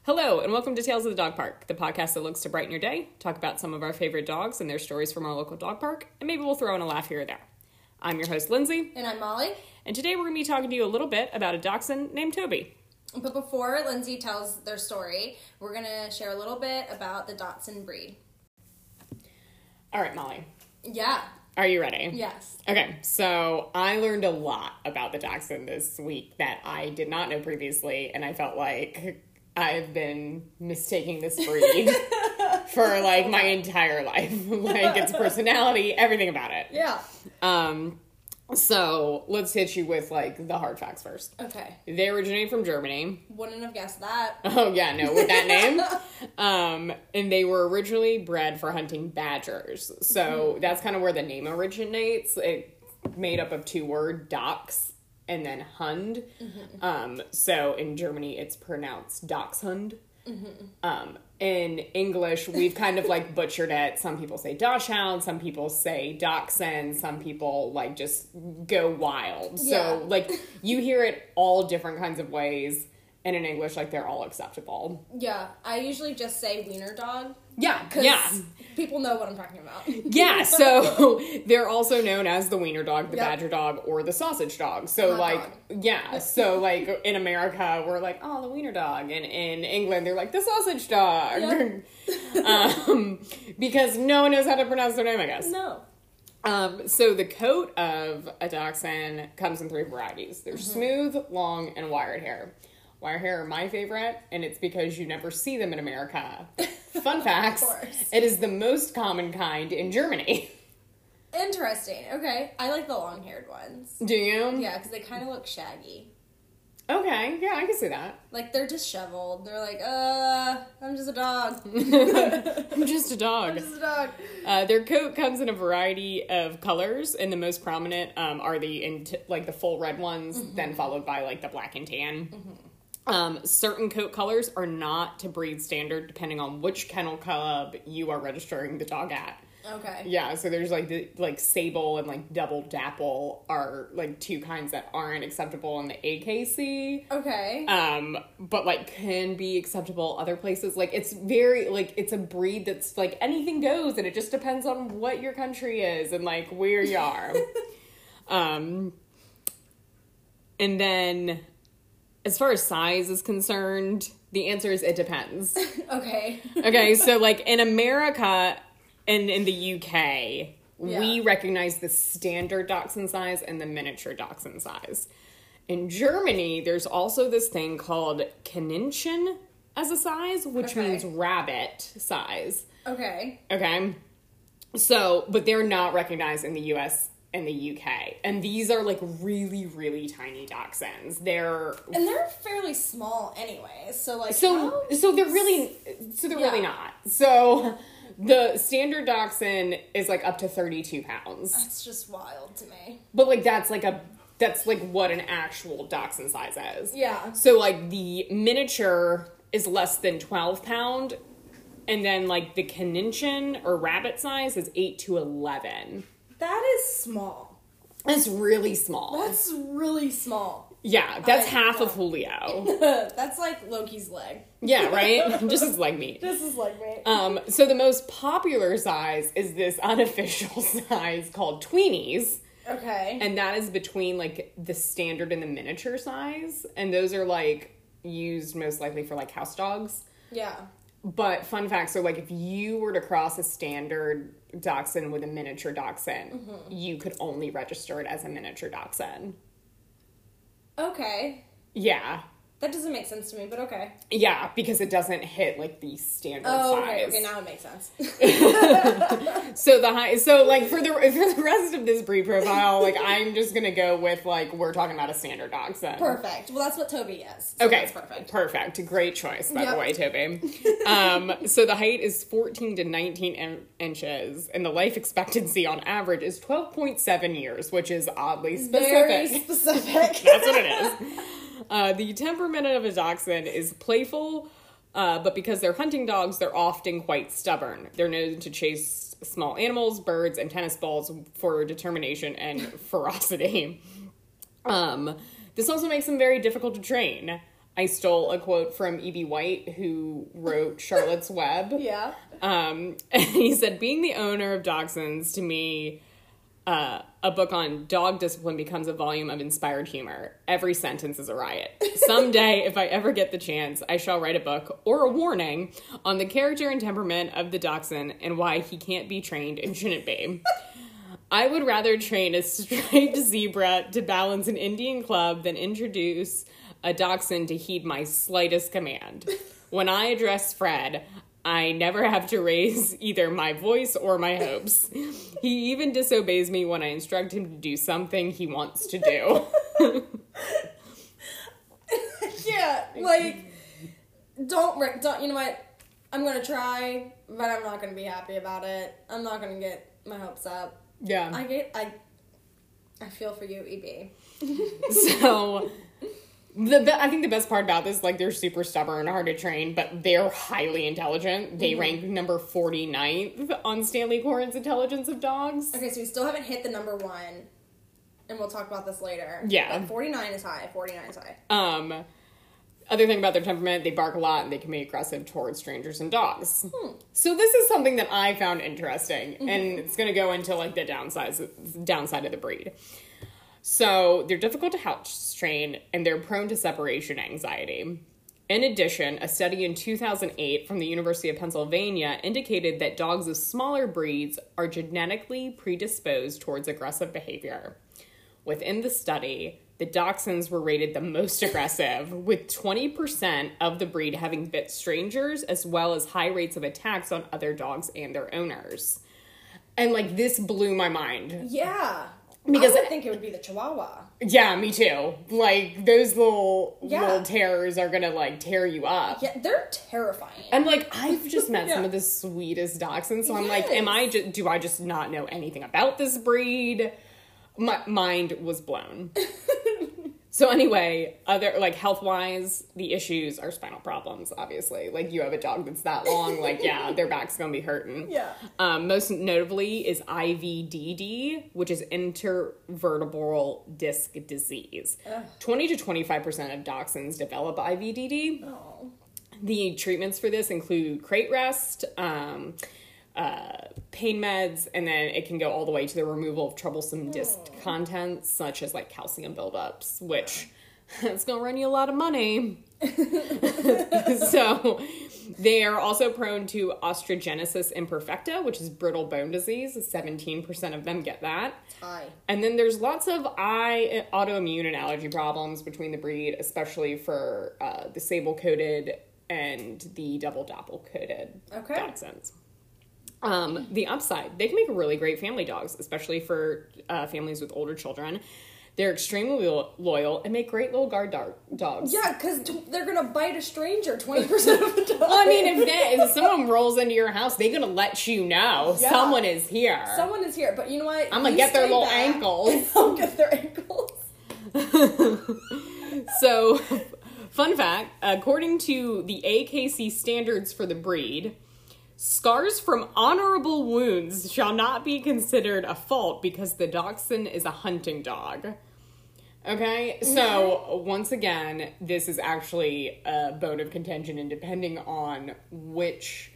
Hello, and welcome to Tales of the Dog Park, the podcast that looks to brighten your day, talk about some of our favorite dogs and their stories from our local dog park, and maybe we'll throw in a laugh here or there. I'm your host, Lindsay. And I'm Molly. And today we're going to be talking to you a little bit about a dachshund named Toby. But before Lindsay tells their story, we're going to share a little bit about the Dachshund breed. All right, Molly. Yeah. Are you ready? Yes. Okay, so I learned a lot about the dachshund this week that I did not know previously, and I felt like I've been mistaking this breed for, like, my entire life. Like, its personality, everything about it. Yeah. So, let's hit you with, like, the hard facts first. Okay. They originate from Germany. Wouldn't have guessed that. Oh, yeah, no, with that name. And they were originally bred for hunting badgers. So, that's kind of where the name originates. It's made up of two words, Dachs and then Hund. Mm-hmm. So in Germany, it's pronounced Dachshund. Mm-hmm. In English, we've kind of like butchered it. Some people say Dachshund, some people say Dachshund, some people like just go wild. Yeah. So like you hear it all different kinds of ways. And in English, like, they're all acceptable. Yeah. I usually just say wiener dog. Yeah. Because people know what I'm talking about. Yeah. So they're also known as the wiener dog, the badger dog, or the sausage dog. So, Hot like, dog. yeah. So, like, in America, we're like, oh, the wiener dog. And in England, they're like, the sausage dog. Yep. Because no one knows how to pronounce their name, I guess. No. So the coat of a dachshund comes in three varieties. There's smooth, long, and wired hair. Wire hair are my favorite, and it's because you never see them in America. Fun facts, it is the most common kind in Germany. Interesting. Okay. I like the long-haired ones. Do you? Yeah, because they kind of look shaggy. Okay, yeah, I can see that. Like, they're disheveled. They're like, I'm just a dog. I'm just a dog. I'm just a dog. Their coat comes in a variety of colors, and the most prominent are the full red ones, then followed by, like, the black and tan. Certain coat colors are not to breed standard depending on which kennel club you are registering the dog at. Okay. Yeah, so there's like sable and like double dapple are like two kinds that aren't acceptable in the AKC. Okay. But like can be acceptable other places. Like it's very like it's a breed that's like anything goes, and it just depends on what your country is and like where you are. And then as far as size is concerned, the answer is it depends. Okay. Okay, so like in America and in the UK, we recognize the standard dachshund size and the miniature dachshund size. In Germany, there's also this thing called Kaninchen as a size, which means rabbit size. Okay. Okay. So, but they're not recognized in the US and the UK. And these are like really, really tiny dachshunds. They're fairly small anyway. So like So they're really not. So the standard dachshund is like up to 32 pounds. That's just wild to me. But like that's like what an actual dachshund size is. Yeah. So like the miniature is less than 12 pound, and then like the Kaninchen or rabbit size is 8 to 11. That is small. That's really small. That's really small. Yeah, that's half of Julio. That's like Loki's leg. Yeah, right? Just as like me. Just as like me. So the most popular size is this unofficial size called tweenies. Okay. And that is between like the standard and the miniature size. And those are like used most likely for like house dogs. Yeah. But fun fact, so like if you were to cross a standard dachshund with a miniature dachshund, you could only register it as a miniature dachshund. Okay. Yeah. That doesn't make sense to me, but okay. Yeah, because it doesn't hit like the standard size. Okay, now it makes sense. So like for the rest of this breed profile, like I'm just gonna go with like we're talking about a standard dachshund. Perfect. Well, that's what Toby is. So Okay, that's perfect. Perfect. Great choice, by the way, Toby. So the height is 14 to 19 inches, and the life expectancy on average is 12.7 years, which is oddly specific. Very specific. That's what it is. The temperament of a dachshund is playful, but because they're hunting dogs, they're often quite stubborn. They're known to chase small animals, birds, and tennis balls for determination and ferocity. This also makes them very difficult to train. I stole a quote from E.B. White, who wrote Charlotte's Web. Yeah. And he said, being the owner of Dachshunds, to me, a book on dog discipline becomes a volume of inspired humor. Every sentence is a riot. Someday, if I ever get the chance, I shall write a book, or a warning, on the character and temperament of the Dachshund and why he can't be trained and shouldn't be. I would rather train a striped zebra to balance an Indian club than introduce a Dachshund to heed my slightest command. When I address Fred, I never have to raise either my voice or my hopes. He even disobeys me when I instruct him to do something he wants to do. Yeah, like, don't, you know what? I'm going to try, but I'm not going to be happy about it. I'm not going to get my hopes up. Yeah. I feel for you, EB. So, I think the best part about this, like, they're super stubborn and hard to train, but they're highly intelligent. They rank number 49th on Stanley Coren's Intelligence of Dogs. Okay, so we still haven't hit the number 1, and we'll talk about this later. Yeah. But 49 is high. Other thing about their temperament, they bark a lot and they can be aggressive towards strangers and dogs. So this is something that I found interesting, and it's going to go into, like, the downside of the breed. So they're difficult to house train, and they're prone to separation anxiety. In addition, a study in 2008 from the University of Pennsylvania indicated that dogs of smaller breeds are genetically predisposed towards aggressive behavior. Within the study, the Dachshunds were rated the most aggressive, with 20% of the breed having bit strangers, as well as high rates of attacks on other dogs and their owners. And, like, this blew my mind. Yeah. Because I would think it would be the Chihuahua. Yeah, me too. Like, those little terrors are gonna, like, tear you up. Yeah, they're terrifying. And, like, I've just met some of the sweetest dachshunds, so I'm like, do I just not know anything about this breed? My mind was blown. So anyway, health-wise, the issues are spinal problems, obviously. Like, you have a dog that's that long, like, yeah, their back's gonna be hurting. Yeah. Most notably is IVDD, which is intervertebral disc disease. 20 to 25% of dachshunds develop IVDD. Oh. The treatments for this include crate rest, pain meds, and then it can go all the way to the removal of troublesome disc contents, such as, like, calcium buildups, which it's going to run you a lot of money. So they are also prone to osteogenesis imperfecta, which is brittle bone disease. 17% of them get that. Aye. And then there's lots of autoimmune and allergy problems between the breed, especially for the sable-coated and the double dapple-coated dachshunds. The upside, they can make really great family dogs, especially for families with older children. They're extremely loyal and make great little guard dogs. Yeah, because they're going to bite a stranger 20% of the time. Well, I mean, if someone rolls into your house, they're going to let you know someone is here. Someone is here, but you know what? I'm going to get their little ankles. I'll get their ankles. So, fun fact, according to the AKC standards for the breed, scars from honorable wounds shall not be considered a fault because the dachshund is a hunting dog. Okay? So, once again, this is actually a bone of contention, and depending on which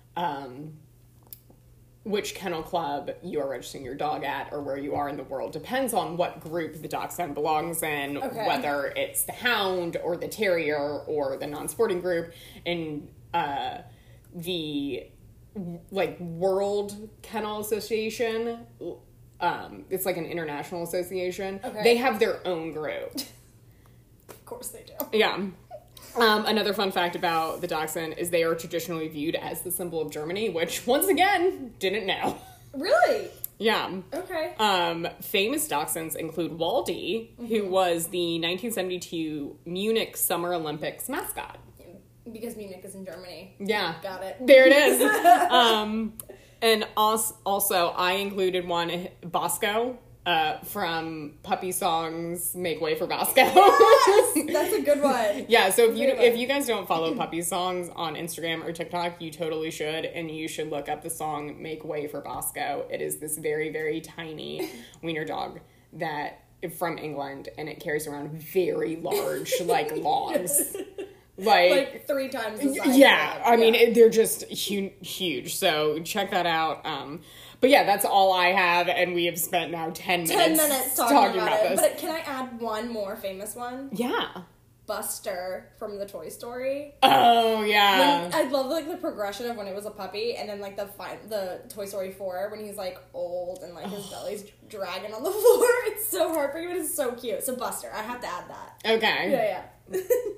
kennel club you are registering your dog at or where you are in the world depends on what group the dachshund belongs in, whether it's the hound or the terrier or the non-sporting group. And the World Kennel Association, it's like an international association. They have their own group. Of course they do. Yeah. Another fun fact about the dachshund is they are traditionally viewed as the symbol of Germany, which, once again, didn't know. Really? Yeah. Okay. Famous dachshunds include Waldy, who was the 1972 Munich Summer Olympics mascot. Because Munich is in Germany. Yeah. Got it. There it is. And also, I included one, Bosco, from Puppy Song's Make Way for Bosco. Yes! That's a good one. Yeah, so if you guys don't follow Puppy Songs on Instagram or TikTok, you totally should, and you should look up the song Make Way for Bosco. It is this very, very tiny wiener dog from England, and it carries around very large, logs. like 3 times the size. Yeah, I mean, they're just huge. So check that out. But yeah, that's all I have, and we have spent now 10 minutes talking about this. But can I add one more famous one? Yeah. Buster from the Toy Story. Oh, yeah. I love, like, the progression of when it was a puppy, and then, like, the Toy Story 4, when he's, like, old, and, like, his belly's dragging on the floor. It's so heartbreaking, but it's so cute. So, Buster, I have to add that. Okay. Yeah.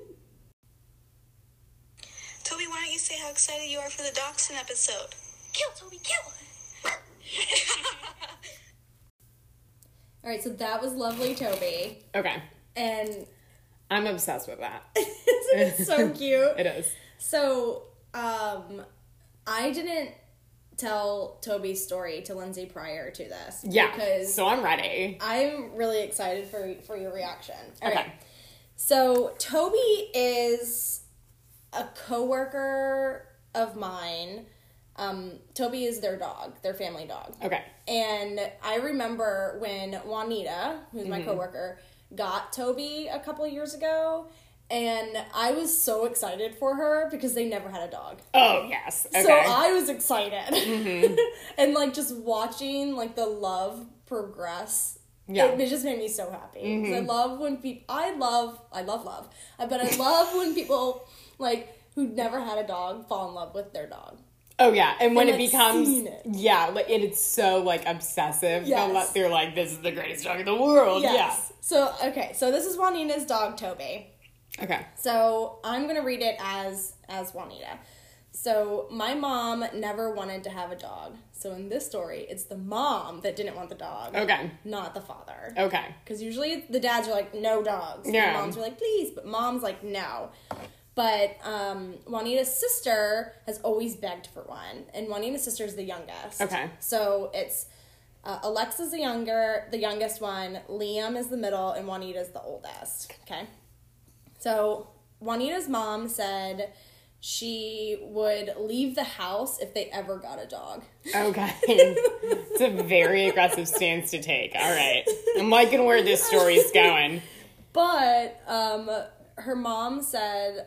Toby, why don't you say how excited you are for the Dachshund episode? Kill, Toby, kill! Alright, so that was Lovely Toby. Okay. And I'm obsessed with that. it's so cute. It is. So, I didn't tell Toby's story to Lindsay prior to this. Yeah. Because so I'm ready. I'm really excited for your reaction. All okay. right. So, Toby is a coworker of mine. Toby is their dog, their family dog. Okay. And I remember when Juanita, who's my coworker, got Toby a couple years ago, and I was so excited for her because they never had a dog. Oh, yes. Okay. So I was excited. And, like, just watching, like, the love progress, it just made me so happy. Because I love when people, I love love, but I love when people, like, who never had a dog fall in love with their dog. Oh, yeah. And when And it becomes, yeah, like, it's so, like, obsessive. Yes. They're like, this is the greatest dog in the world. Yes. So, okay. So this is Juanita's dog, Toby. Yeah. Okay. So I'm going to read it as Juanita. So my mom never wanted to have a dog. So in this story, it's the mom that didn't want the dog. Okay. Not the father. Okay. Because usually the dads are like, no dogs. Yeah. The moms are like, please. But mom's like, no. But Juanita's sister has always begged for one. And Juanita's sister is the youngest. Okay. So it's Alexa's the youngest one. Liam is the middle. And Juanita's the oldest. Okay. So Juanita's mom said she would leave the house if they ever got a dog. Okay. It's a very aggressive stance to take. All right. I'm liking where this story's going. But her mom said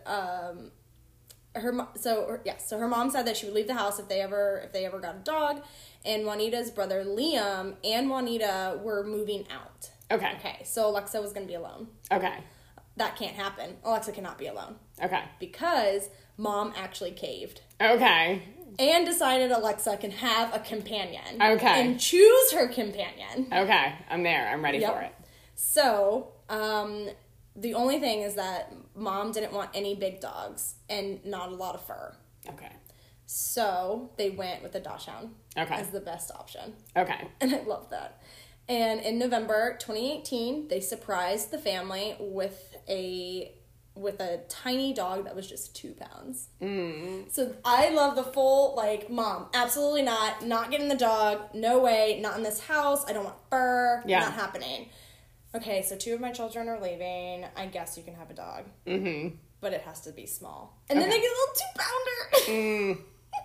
her mom said that she would leave the house if they ever got a dog, and Juanita's brother Liam and Juanita were moving out. Okay. Okay. So Alexa was going to be alone. Okay. That can't happen. Alexa cannot be alone. Okay. Because mom actually caved. Okay. And decided Alexa can have a companion. Okay. And choose her companion. Okay. I'm there. I'm ready for it. So, the only thing is that mom didn't want any big dogs and not a lot of fur. Okay. So, they went with the Dachshund as the best option. Okay. And I love that. And in November 2018, they surprised the family with a tiny dog that was just 2 pounds. So I love the full, like, mom, absolutely not getting the dog, no way, not in this house, I don't want fur, not happening. Okay, so 2 of my children are leaving, I guess you can have a dog. Mm-hmm. But it has to be small. And then they get a little 2-pounder.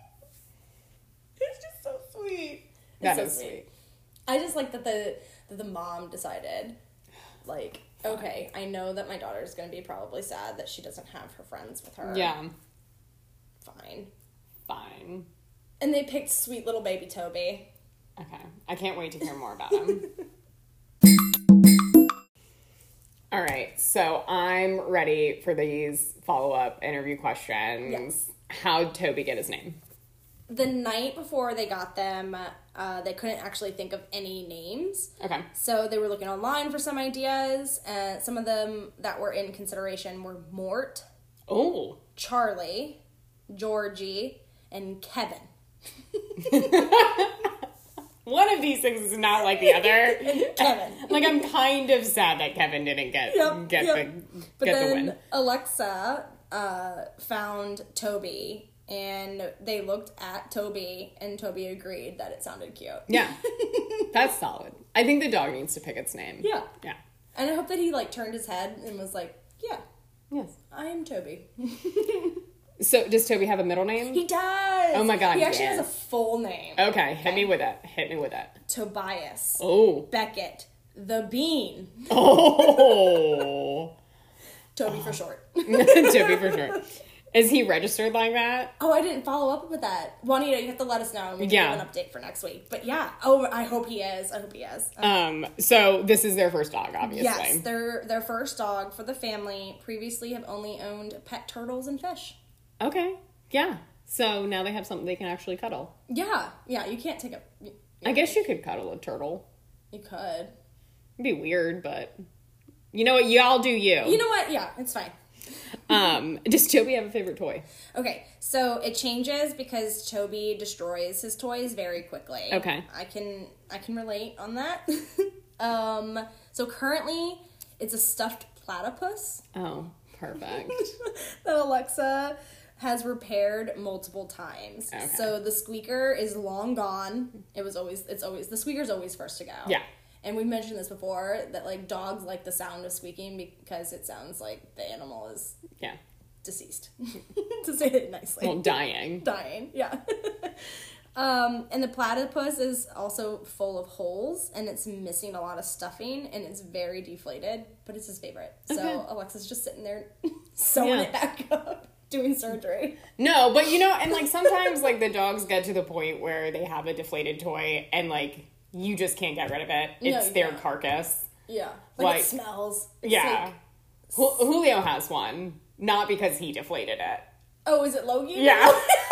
It's just so sweet. That is sweet. I just like that the mom decided, like, okay, I know that my daughter's going to be probably sad that she doesn't have her friends with her. Yeah. Fine. And they picked sweet little baby Toby. Okay. I can't wait to hear more about him. All right. So I'm ready for these follow-up interview questions. Yes. How'd Toby get his name? The night before they got them, they couldn't actually think of any names. Okay. So they were looking online for some ideas. Some of them that were in consideration were Mort, Oh. Charlie, Georgie, and Kevin. One of these things is not like the other. Kevin. Like, I'm kind of sad that Kevin didn't get the win. Alexa found Toby, and they looked at Toby, and Toby agreed that it sounded cute. Yeah. That's solid. I think the dog needs to pick its name. Yeah. Yeah. And I hope that he, like, turned his head and was like, yeah. Yes. I am Toby. So, does Toby have a middle name? He does. Oh my God, He actually yes. has a full name. Okay, hit me with it. Tobias. Oh. Beckett. The Bean. Oh. Toby for short. Toby for sure. Is he registered like that? Oh, I didn't follow up with that. Juanita, you have to let us know and we can give an update for next week. But yeah. Oh, I hope he is. So this is their first dog, obviously. Yes, their first dog for the family. Previously have only owned pet turtles and fish. Okay. Yeah. So now they have something they can actually cuddle. Yeah. Yeah, you can't take a... I guess you could cuddle a turtle. You could. It'd be weird, but... You know what? Y'all do you. You know what? Yeah, it's fine. Does Toby have a favorite toy? Okay, so it changes because Toby destroys his toys very quickly. Okay. I can relate on that. So currently it's a stuffed platypus Oh, perfect. that Alexa has repaired multiple times. Okay. So the squeaker is long gone. It's always the squeaker's always first to go. Yeah. And we've mentioned this before, that, like, dogs like the sound of squeaking because it sounds like the animal is Yeah. deceased, to say it nicely. Well, dying. Dying, yeah. And the platypus is also full of holes, and it's missing a lot of stuffing, and it's very deflated, but it's his favorite. Okay. So Alexa's just sitting there sewing it back up, doing surgery. No, but you know, and like sometimes like the dogs get to the point where they have a deflated toy and like you just can't get rid of it. It's their can't. carcass. Yeah. Like, it smells. It's Yeah. like- Julio has one, not because he deflated it. Oh, is it Logie? Yeah.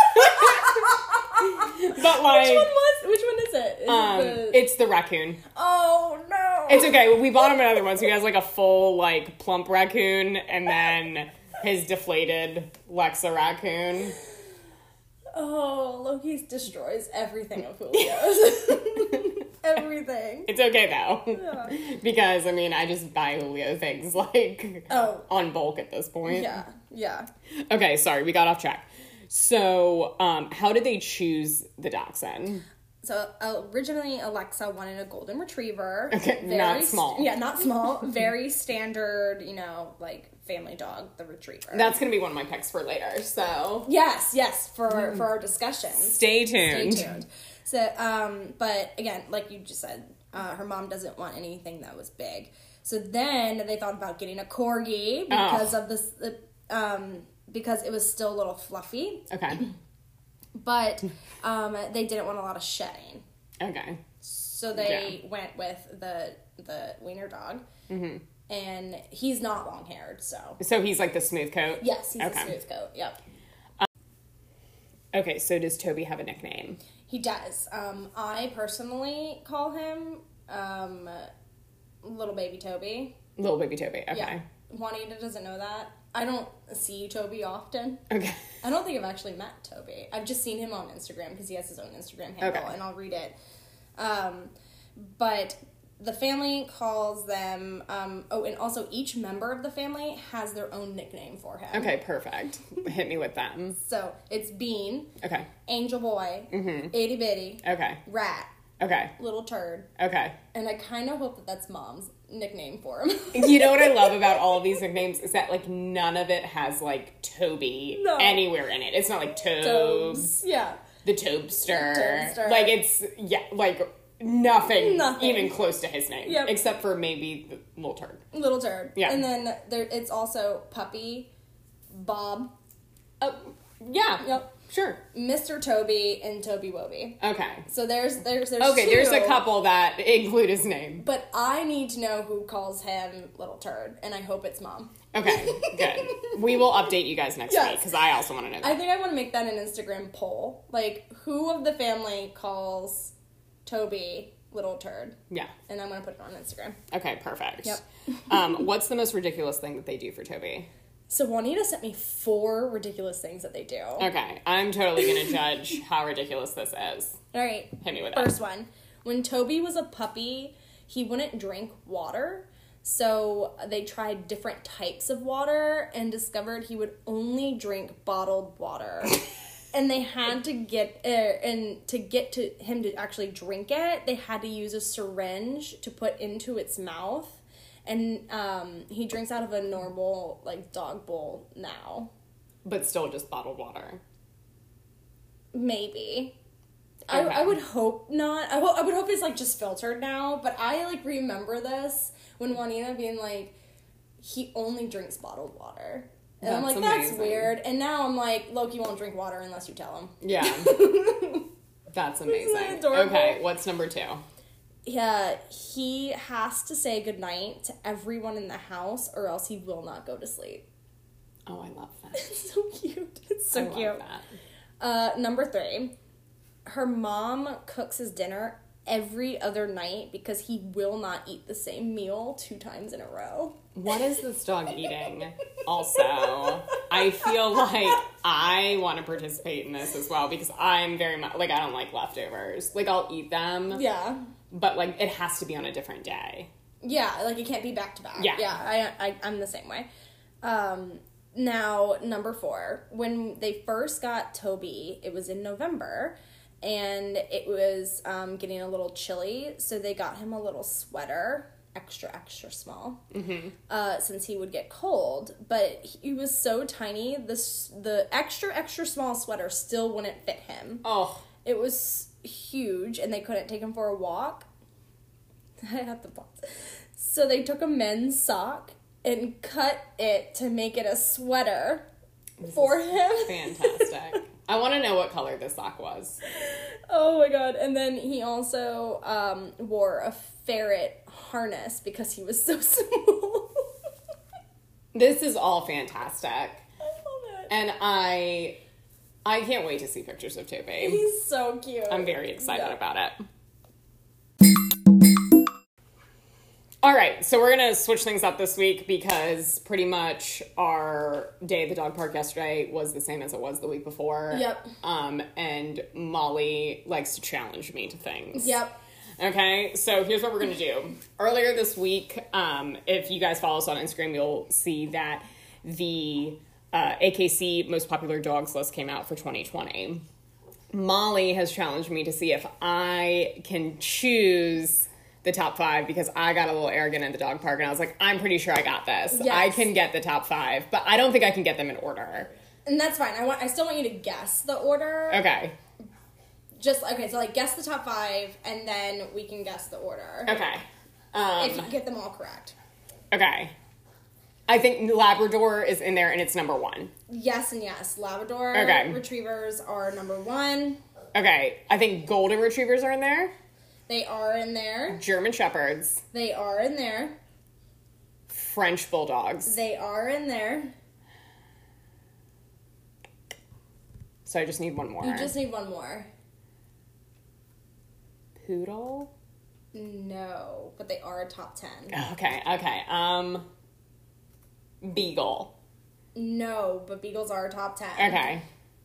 But like, Which one is it? Is it's the raccoon. Oh, no. It's okay. We bought him another one, so he has like a full like plump raccoon, and then his deflated Lexa raccoon. Oh, Loki destroys everything of Julio's. Everything. It's okay though, Yeah. because I mean, I just buy Julio things like on bulk at this point. Yeah. Okay, sorry, we got off track. So, how did they choose the dachshund? So originally Alexa wanted a golden retriever. Okay, not small. Yeah, not small. Very standard, like family dog, the retriever. That's gonna be one of my picks for later. So yes, for our discussion. stay tuned. Stay tuned. So, but again, like you just said, her mom doesn't want anything that was big. So then they thought about getting a corgi because of this, because it was still a little fluffy. Okay. But they didn't want a lot of shedding. Okay. So they went with the wiener dog. Mm-hmm. And he's not long haired, so. So he's like the smooth coat? Yes, he's a smooth coat, yep. Okay, so does Toby have a nickname? He does. I personally call him Little Baby Toby. Little Baby Toby, okay. Yeah. Juanita doesn't know that. I don't see Toby often. Okay. I don't think I've actually met Toby. I've just seen him on Instagram because he has his own Instagram handle, and I'll read it. But the family calls them... and also each member of the family has their own nickname for him. Okay, perfect. Hit me with them. So, it's Bean. Okay. Angel Boy. Itty Bitty. Okay. Rat. Okay. Little Turd. Okay. And I kind of hope that that's Mom's nickname for him. You know what I love about all of these nicknames is that, like, none of it has, like, Toby anywhere in it. It's not like Tobes. Yeah. The Tobester. Like, it's, like, nothing even close to his name. Yep. Except for maybe the Little Turd. Little Turd. Yeah. And then it's also Puppy, Bob. Oh, yeah. Yep. Sure. Mr. Toby and Toby Woby. Okay. So there's okay, two, there's a couple that include his name. But I need to know who calls him Little Turd, and I hope it's Mom. Okay, good. We will update you guys next week, because I also want to know that. I think I want to make that an Instagram poll. Like, who of the family calls Toby Little Turd? Yeah. And I'm going to put it on Instagram. Okay, perfect. Yep. What's the most ridiculous thing that they do for Toby? So Juanita sent me 4 ridiculous things that they do. Okay, I'm totally going to judge how ridiculous this is. All right. Hit me with First one. When Toby was a puppy, he wouldn't drink water. So they tried different types of water and discovered he would only drink bottled water. And they had to get to him to actually drink it, they had to use a syringe to put into its mouth. And he drinks out of a normal, like, dog bowl now. But still just bottled water. Maybe. Okay. I would hope not. I would hope it's, like, just filtered now. But I, like, remember this when Juanita being like, he only drinks bottled water. And I'm That's like, that's amazing. weird. And now I'm like, Loki won't drink water unless you tell him. Yeah. That's amazing. that adorable? Okay, what's number 2? Yeah, he has to say goodnight to everyone in the house or else he will not go to sleep. Oh, I love that. It's so cute. It's so I cute. love that. Number 3, her mom cooks his dinner every other night because he will not eat the same meal 2 times in a row. What is this dog eating? Also, I feel like I want to participate in this as well because I'm very much, like, I don't like leftovers. Like, I'll eat them, Yeah. but, like, it has to be on a different day. Yeah, like it can't be back to back. Yeah. Yeah, I'm the same way. Now, number 4, when they first got Toby, it was in November, and it was getting a little chilly, so they got him a little sweater, extra small, since he would get cold. But he was so tiny, the extra small sweater still wouldn't fit him. Oh. It was huge, and they couldn't take him for a walk. I had the box. So they took a men's sock and cut it to make it a sweater for him. Fantastic. I want to know what color this sock was. Oh my god. And then he also wore a ferret harness because he was so small. This is all fantastic. I love it. And I can't wait to see pictures of Toby. He's so cute. I'm very excited Yeah. about it. All right, so we're going to switch things up this week because pretty much our day at the dog park yesterday was the same as it was the week before. Yep. And Molly likes to challenge me to things. Yep. Okay, so here's what we're going to do. Earlier this week, if you guys follow us on Instagram, you'll see that the AKC Most Popular Dogs list came out for 2020. Molly has challenged me to see if I can choose the top 5 because I got a little arrogant in the dog park and I was like, I'm pretty sure I got this. Yes. I can get the top 5, but I don't think I can get them in order. And that's fine. I still want you to guess the order. Okay. So like guess the top 5 and then we can guess the order. Okay. If you get them all correct. Okay. I think Labrador is in there and it's number 1. Yes and yes. Labrador Okay. Retrievers are number 1. Okay. I think Golden Retrievers are in there. They are in there. German Shepherds. They are in there. French Bulldogs. They are in there. So I just need one more. You just need one more. Poodle? No, but they are a top 10. Okay. Beagle. No, but Beagles are a top 10. Okay.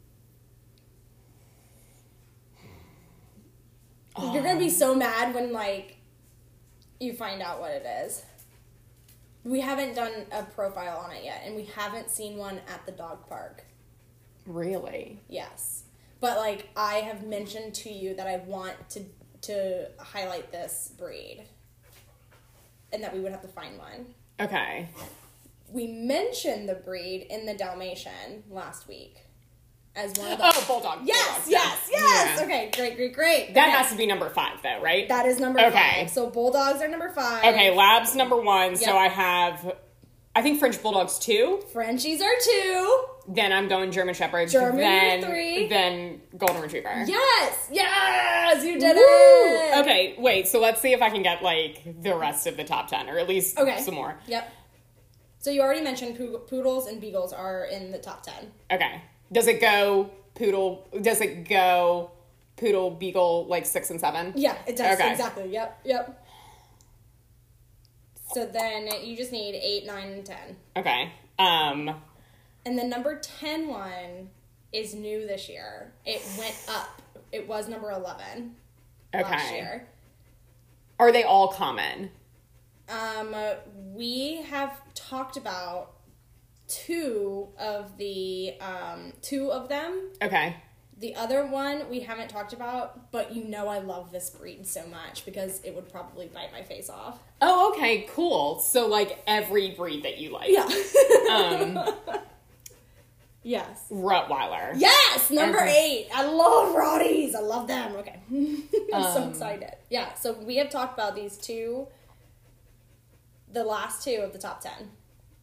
You're gonna be so mad when, like, you find out what it is. We haven't done a profile on it yet, and we haven't seen one at the dog park. Really? Yes. But, like, I have mentioned to you that I want to highlight this breed. And that we would have to find one. Okay. We mentioned the breed in the Dalmatian last week. As one of the... Oh, Bulldog. Yes, Bulldog. yes. Yeah. Okay, great. That Okay. has to be number 5, though, right? That is number Okay. 5. So Bulldogs are number 5. Okay, Lab's number 1. So Yep. I have, I think French Bulldogs 2. Frenchies are 2. Then I'm going German Shepherds. German then, 3. Then Golden Retriever. Yes, you did Woo! it. Okay, wait. So let's see if I can get like the rest of the top 10, or at least some more. Yep. So you already mentioned poodles and beagles are in the top 10. Okay. Does it go poodle? Does it go poodle, beagle, like 6 and 7? Yeah, it does. Okay. Exactly. Yep. So then you just need 8, 9, and 10. Okay. And the number 10 one is new this year. It went up. It was number 11 last year. Are they all common? We have talked about two of them. Okay. The other one we haven't talked about, but I love this breed so much because it would probably bite my face off. Oh, okay, cool. So like every breed that you like. Yeah. Yes. Rottweiler. Yes! Number Okay. 8. I love Rotties. I love them. Okay. I'm so excited. Yeah, so we have talked about these two, the last 2 of the top 10.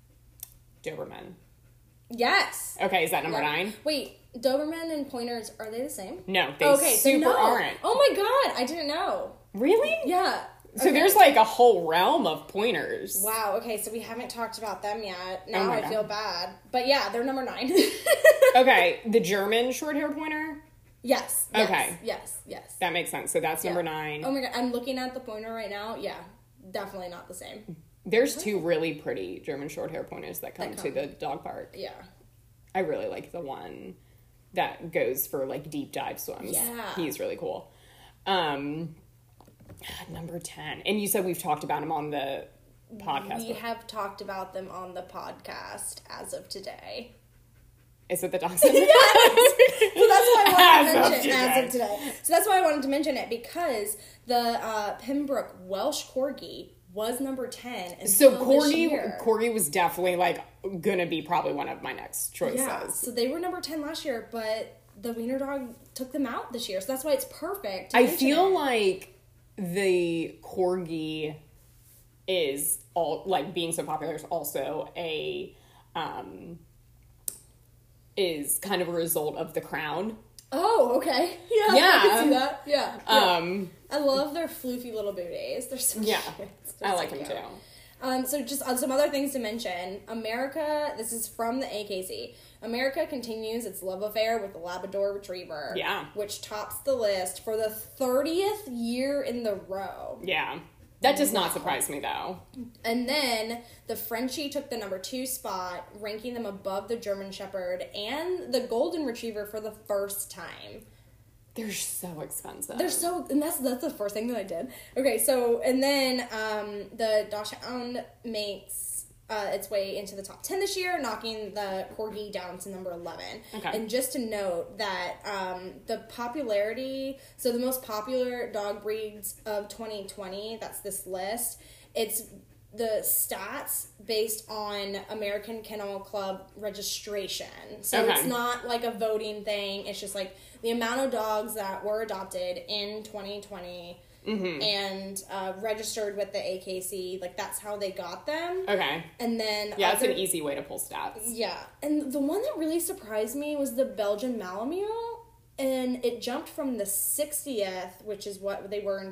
Doberman. Yes. Okay, is that number 9? Wait, Doberman and Pointers, are they the same? No, they super aren't. Oh my god, I didn't know. Really? Yeah. So there's like a whole realm of pointers. Wow, okay, so we haven't talked about them yet. Now my I God. feel bad. But yeah, they're number 9. Okay, the German short-hair pointer? Yes. Okay. Yes. That makes sense. So that's number Yeah. 9. Oh my god, I'm looking at the pointer right now. Yeah, definitely not the same. There's 2 really pretty German short-hair pointers that come to come. the dog park. Yeah. I really like the one that goes for like deep dive swims. Yeah. He's really cool. Number 10. And you said we've talked about him on the podcast. We have talked about them on the podcast as of today. Is it the dachshund? So that's why I wanted to As of mention it as today. of today. So that's why I wanted to mention it, because the Pembroke Welsh Corgi was number 10. So until this year. Corgi was definitely like gonna be probably one of my next choices. Yeah, so they were number 10 last year, but the wiener dog took them out this year. So that's why it's perfect to I mention feel it. like the Corgi is all like being so popular is also a is kind of a result of The Crown. Oh, okay. Yeah, Yeah. I can see that. Yeah. I love their floofy little booties. They're so Yeah, cute. I like him cute. too. So just some other things to mention. America, this is from the AKC. America continues its love affair with the Labrador Retriever. Yeah. Which tops the list for the 30th year in the row. Yeah. That does not surprise me though. And then the Frenchie took the number 2 spot, ranking them above the German Shepherd and the Golden Retriever for the first time. They're so expensive. They're so, and that's the first thing that I did. Okay, so, and then the Dachshund makes its way into the top 10 this year, knocking the Corgi down to number 11. Okay. And just to note that the popularity, so the most popular dog breeds of 2020, that's this list, it's the stats based on American Kennel Club registration. So Okay. it's not like a voting thing. It's just like the amount of dogs that were adopted in 2020 and registered with the AKC. Like, that's how they got them. Okay. And then Yeah, it's an easy way to pull stats. Yeah. And the one that really surprised me was the Belgian Malamute. And it jumped from the 60th, which is what they were in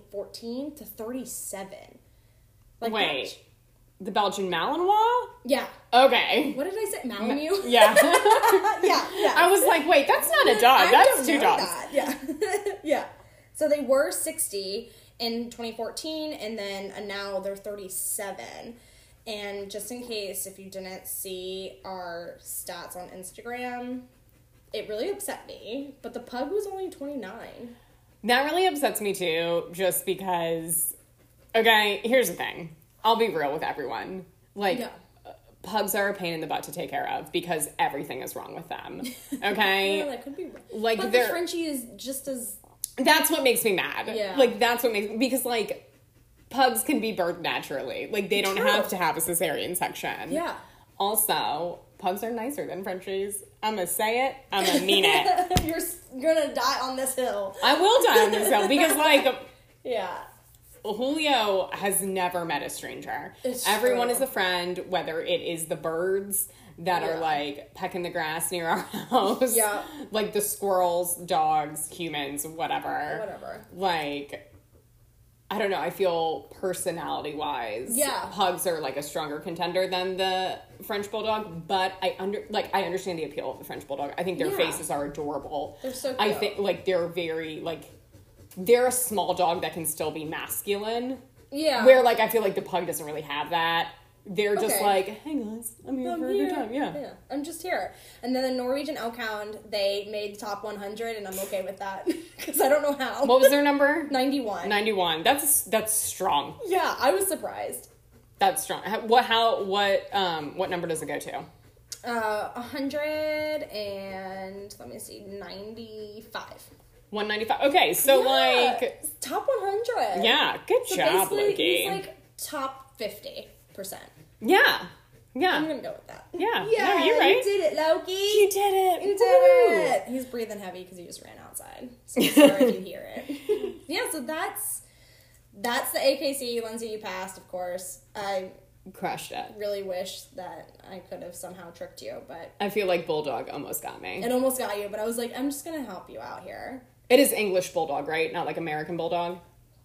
2014, to 37. Like, Wait. The Belgian Malinois? Yeah. Okay. What did I say? Malamute? Yeah. Yeah. I was like, wait, that's not a dog. I That's don't 2 know dogs. that. Yeah. Yeah. So they were 60 in 2014, and then now they're 37. And just in case, if you didn't see our stats on Instagram, it really upset me. But the pug was only 29. That really upsets me too, just because, okay, here's the thing. I'll be real with everyone. Like, Yeah. pugs are a pain in the butt to take care of because everything is wrong with them. Okay? Yeah, that could be right. Like, but the they're- Frenchie is just as... That's what makes me mad. Yeah. Like, that's what makes, because, like, pugs can be birthed naturally. Like, they don't True. have to have a cesarean section. Yeah. Also, pugs are nicer than Frenchies. I'm gonna say it. I'm gonna mean it. You're gonna die on this hill. I will die on this hill because, like, Yeah. Julio has never met a stranger. It's Everyone true. is a friend, whether it is the birds that are Yeah. like pecking the grass near our house. Yeah. Like the squirrels, dogs, humans, whatever. Whatever. Like, I don't know, I feel personality wise, Yeah. pugs are like a stronger contender than the French Bulldog, but I understand the appeal of the French Bulldog. I think their Yeah. faces are adorable. They're so I cute. think like they're very like they're a small dog that can still be masculine. Yeah. Where like I feel like the pug doesn't really have that. They're just Okay. like, hey guys, I'm here for a good time. Yeah. I'm just here. And then the Norwegian Elkhound, they made the top 100, and I'm okay with that because I don't know how. What was their number? 91. 91. That's strong. Yeah, I was surprised. That's strong. What number does it go to? 100 and let me see, 95. 195. Okay, so Yeah, like, top 100. yeah, good So job, basically, Loki. he's like top 50%. Yeah, I'm yeah, gonna go with that. yeah. Yeah, No, you're right. You did it, Loki. You did it. You Woo. did it. He's breathing heavy because he just ran outside. So sorry if you hear it. Yeah, so that's the AKC. Lindsay, you passed, of course. Crushed it. Really wish that I could have somehow tricked you, but I feel like Bulldog almost got me. it almost got you, but I was like, I'm just gonna help you out here. It is English Bulldog, right? Not like American Bulldog?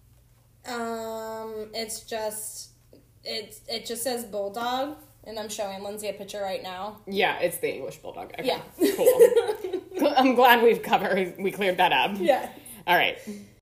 It's just, it just says Bulldog, and I'm showing Lindsay a picture right now. Yeah, it's the English Bulldog. Okay, Yeah. Cool. I'm glad we cleared that up. Yeah. All right.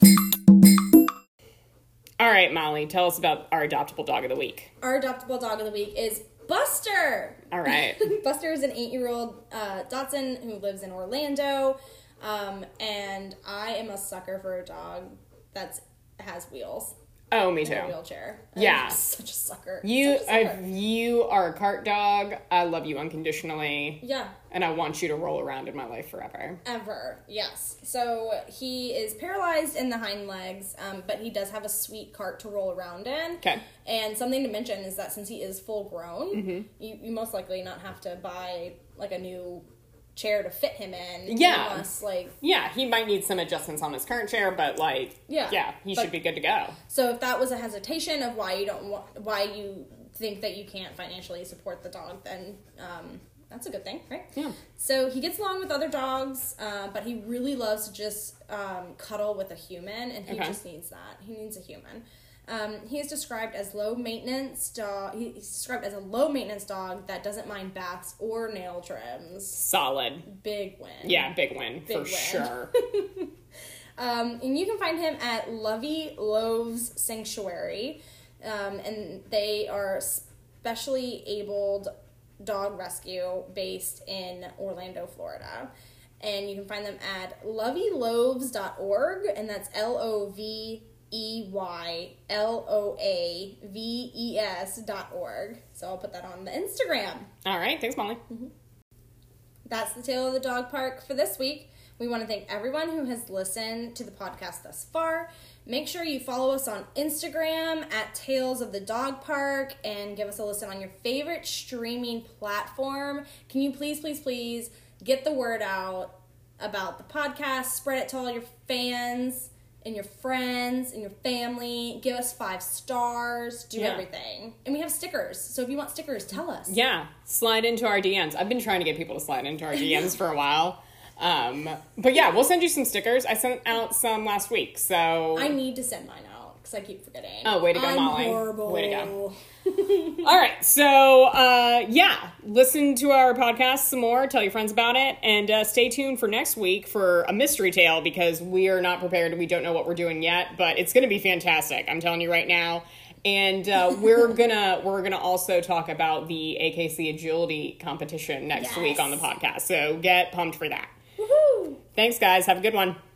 All right, Molly, tell us about our adoptable dog of the week. Our adoptable dog of the week is Buster. All right. Buster is an 8-year-old Dachshund who lives in Orlando, and I am a sucker for a dog that has wheels. Oh, me In too. a wheelchair. Yeah. I'm such a sucker. You Such a sucker. you are a cart dog. I love you unconditionally. Yeah. And I want you to roll around in my life forever. Ever, yes. So he is paralyzed in the hind legs, but he does have a sweet cart to roll around in. Okay. And something to mention is that since he is full grown, you most likely not have to buy like a new chair to fit him in. Yeah. Unless like Yeah, he might need some adjustments on his current chair, but Yeah, he but- should be good to go. so if that was a hesitation of why you think that you can't financially support the dog, then that's a good thing, right? Yeah. So he gets along with other dogs, but he really loves to just cuddle with a human, and he Okay. just needs that. He needs a human. He is described as low maintenance dog. He's described as a low maintenance dog that doesn't mind baths or nail trims. Solid. Big win. Yeah, big win Big for win. sure. And you can find him at Lovey Loves Sanctuary, and they are specially abled dog rescue based in Orlando, Florida. And you can find them at loveyloaves.org, and that's LOVEYLOAVES.org. So I'll put that on the Instagram. All right, thanks, Molly. That's the Tale of the Dog Park for this week. We want to thank everyone who has listened to the podcast thus far. Make sure you follow us on Instagram at Tales of the Dog Park and give us a listen on your favorite streaming platform. Can you please, please, please get the word out about the podcast, spread it to all your fans and your friends and your family. Give us 5 stars, do Yeah. everything. And we have stickers, so if you want stickers, tell us. Yeah, slide into our DMs. I've been trying to get people to slide into our DMs for a while. But yeah, we'll send you some stickers. I sent out some last week, so... I need to send mine out because I keep forgetting. Oh, way to go, I'm Molly. Horrible. Way to go. All right, so, yeah, listen to our podcast some more, tell your friends about it, and stay tuned for next week for a mystery tale, because we are not prepared and we don't know what we're doing yet, but it's going to be fantastic, I'm telling you right now. And we're gonna also talk about the AKC Agility competition next Yes. week on the podcast, so get pumped for that. Woohoo! Thanks, guys. Have a good one.